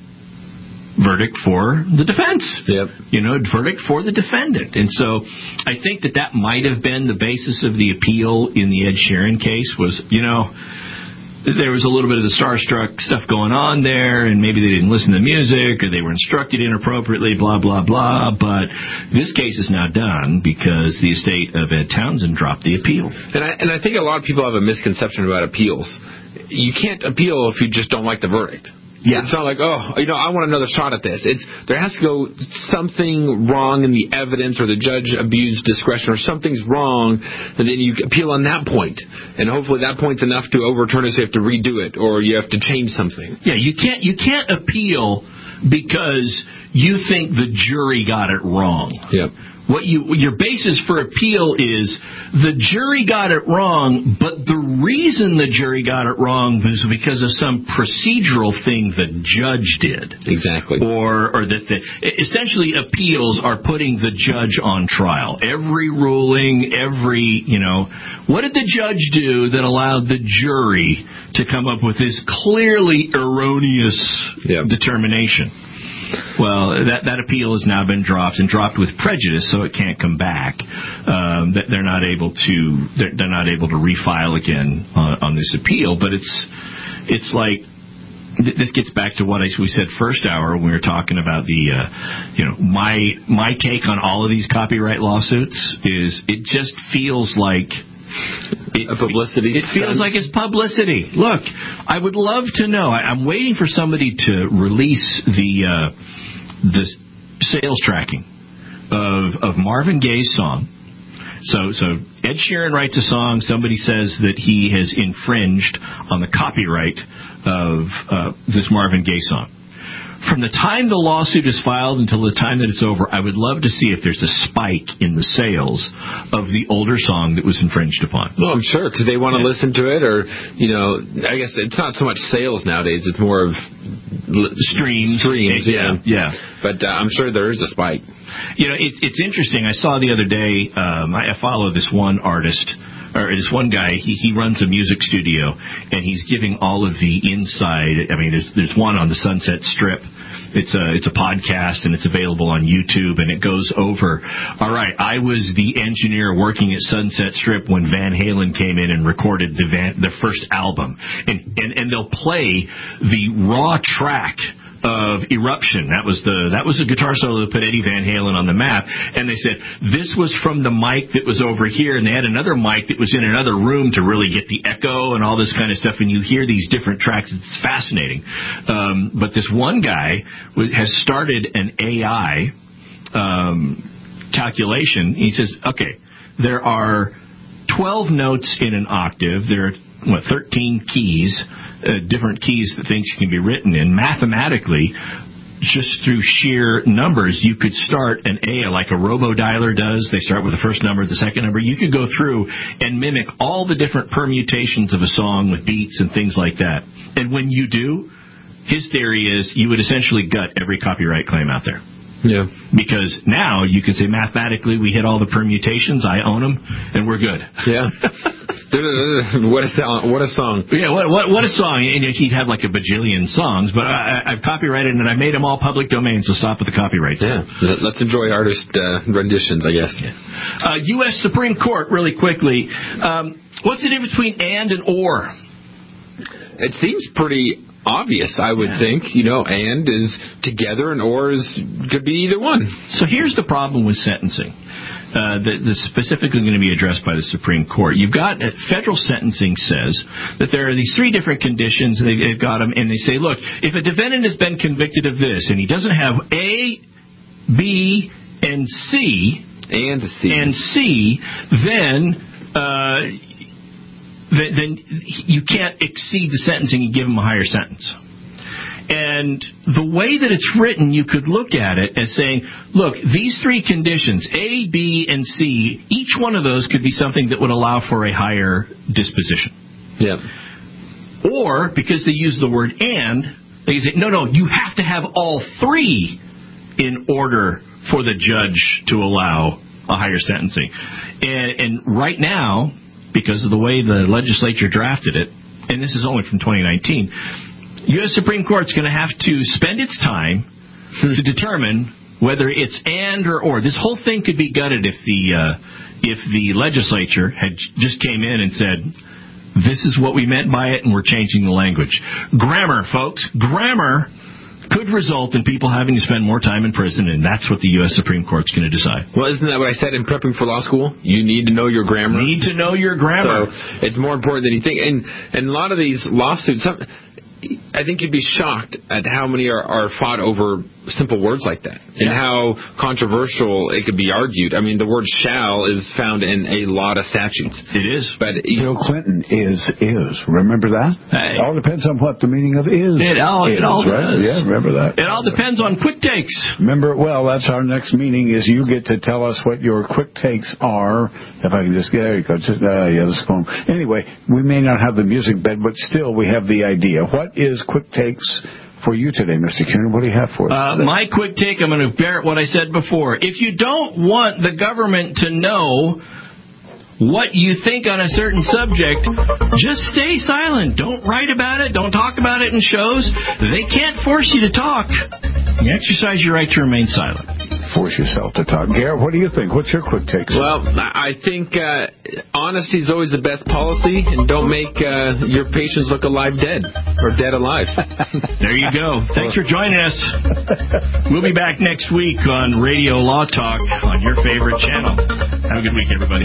Verdict for the defense. Yep. You know, verdict for the defendant. And so I think that that might have been the basis of the appeal in the Ed Sheeran case was, you know, there was a little bit of the starstruck stuff going on there, and maybe they didn't listen to the music, or they were instructed inappropriately, blah, blah, blah. But this case is now done because the estate of Ed Townsend dropped the appeal. And I, and I think a lot of people have a misconception about appeals. You can't appeal if you just don't like the verdict. Yeah. It's not like, oh, you know, I want another shot at this. It's there has to go something wrong in the evidence, or the judge abused discretion, or something's wrong, and then you appeal on that point. And hopefully that point's enough to overturn it, so you have to redo it, or you have to change something. Yeah, you can't you can't appeal because you think the jury got it wrong. Yep. What you your basis for appeal is the jury got it wrong, but the reason the jury got it wrong was because of some procedural thing the judge did. Exactly. Or or that the essentially appeals are putting the judge on trial. Every ruling, every, you know, what did the judge do that allowed the jury to come up with this clearly erroneous yep. determination? Well, that that appeal has now been dropped, and dropped with prejudice, so it can't come back. Um, they're not able to they're, they're not able to refile again on, on this appeal. But it's it's like th- this gets back to what I, we said first hour when we were talking about the uh, you know my my take on all of these copyright lawsuits is it just feels like. It, a publicity. It feels like it's publicity. Look, I would love to know. I, I'm waiting for somebody to release the uh, the sales tracking of of Marvin Gaye's song. So, so Ed Sheeran writes a song. Somebody says that he has infringed on the copyright of uh, this Marvin Gaye song. From the time the lawsuit is filed until the time that it's over, I would love to see if there's a spike in the sales of the older song that was infringed upon. Well, I'm sure, because they want to yeah. listen to it, or, you know, I guess it's not so much sales nowadays, it's more of streams. Streams, yeah. Yeah. But uh, I'm sure there is a spike. You know, it's it's interesting. I saw the other day, um, I follow this one artist, or this one guy, he, he runs a music studio, and he's giving all of the inside. I mean, there's there's one on the Sunset Strip. It's a it's a podcast, and it's available on YouTube, and it goes over, all right, I was the engineer working at Sunset Strip when Van Halen came in and recorded the Van, the first album. And, and, and they'll play the raw track of Eruption. That was the that was the guitar solo that put Eddie Van Halen on the map. And they said this was from the mic that was over here, and they had another mic that was in another room to really get the echo and all this kind of stuff. And you hear these different tracks. It's fascinating. Um, but this one guy was, has started an A I um, calculation. He says, okay, there are twelve notes in an octave. There are what thirteen keys. Uh, different keys that things can be written in. Mathematically, just through sheer numbers, you could start an A, like a robo-dialer does. They start with the first number, the second number. You could go through and mimic all the different permutations of a song with beats and things like that. And when you do, his theory is you would essentially gut every copyright claim out there. Yeah. Because now you can say mathematically we hit all the permutations, I own them, and we're good. Yeah. What a song! What a song! Yeah, what what what a song! And he'd have like a bajillion songs, but I, I've copyrighted and I made them all public domain, so stop with the copyright stuff. Yeah, let's enjoy artist uh, renditions, I guess. Yeah. Uh, U S Supreme Court, really quickly. Um, what's the difference between and and or? It seems pretty obvious, I would yeah. think. You know, and is together and or is could be either one. So here's the problem with sentencing. Uh, that is specifically going to be addressed by the Supreme Court. You've got uh, federal sentencing says that there are these three different conditions. They've, they've got them, and they say, look, if a defendant has been convicted of this and he doesn't have A, B, and C, and C, and C, then uh, th- then you can't exceed the sentencing and give him a higher sentence. And the way that it's written, you could look at it as saying, look, these three conditions, A, B, and C, each one of those could be something that would allow for a higher disposition. Yeah. Or, because they use the word and, they say, no, no, you have to have all three in order for the judge to allow a higher sentencing. And, and right now, because of the way the legislature drafted it, and this is only from twenty nineteen, U S Supreme Court's going to have to spend its time hmm. to determine whether it's and or or. This whole thing could be gutted if the uh, if the legislature had just came in and said, this is what we meant by it, and we're changing the language. Grammar, folks. Grammar could result in people having to spend more time in prison, and that's what the U S Supreme Court's going to decide. Well, isn't that what I said in prepping for law school? You need to know your grammar. Need to know your grammar. So it's more important than you think. And, and a lot of these lawsuits... Some, I think you'd be shocked at how many are, are fought over simple words like that, and yeah. how controversial it could be argued. I mean, the word shall is found in a lot of statutes. It is. But Bill Clinton is, is. Remember that? Hey. It all depends on what the meaning of is It all, is, it all right? does. Yeah, remember that. It all depends on quick takes. Remember, well, that's our next meeting is you get to tell us what your quick takes are. If I can just get, there you go. Just, uh, yeah, let's go home. Anyway, we may not have the music bed, but still we have the idea. What is quick takes for you today, Mister Kieran? What do you have for us uh, today? My quick take, I'm going to parrot what I said before. If you don't want the government to know what you think on a certain subject, just stay silent. Don't write about it. Don't talk about it in shows. They can't force you to talk. You exercise your right to remain silent. Force yourself to talk. Garrett, what do you think? What's your quick take? Well, I think uh, honesty is always the best policy, and don't make uh, your patients look alive dead or dead alive. There you go. Thanks for joining us. We'll be back next week on Radio Law Talk on your favorite channel. Have a good week, everybody.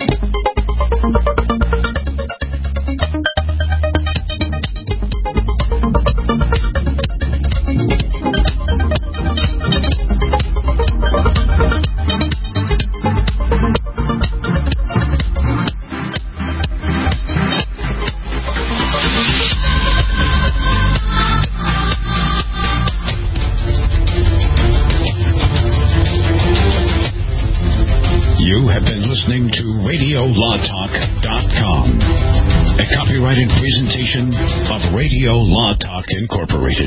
Listening to Radio Law Talk dot com, a copyrighted presentation of Radio Law Talk Incorporated.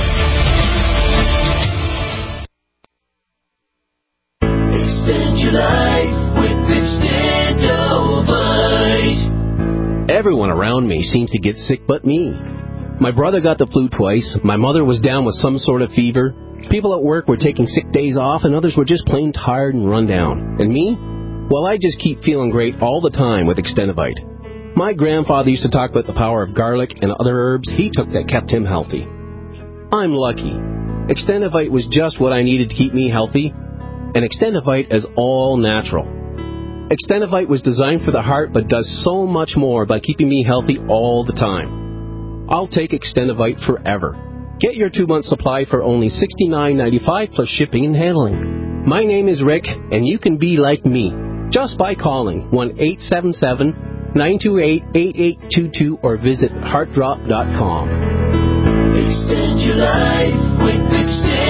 Extend your life with Extendovite. Everyone around me seems to get sick but me. My brother got the flu twice, my mother was down with some sort of fever, people at work were taking sick days off, and others were just plain tired and run down. And me? Well, I just keep feeling great all the time with Extendovite. My grandfather used to talk about the power of garlic and other herbs he took that kept him healthy. I'm lucky. Extendovite was just what I needed to keep me healthy, and Extendovite is all natural. Extendovite was designed for the heart but does so much more by keeping me healthy all the time. I'll take Extendovite forever. Get your two-month supply for only sixty-nine ninety-five plus shipping and handling. My name is Rick, and you can be like me just by calling one eight seven seven, nine two eight, eight eight two two or visit heart drop dot com. Extend your life with Extend.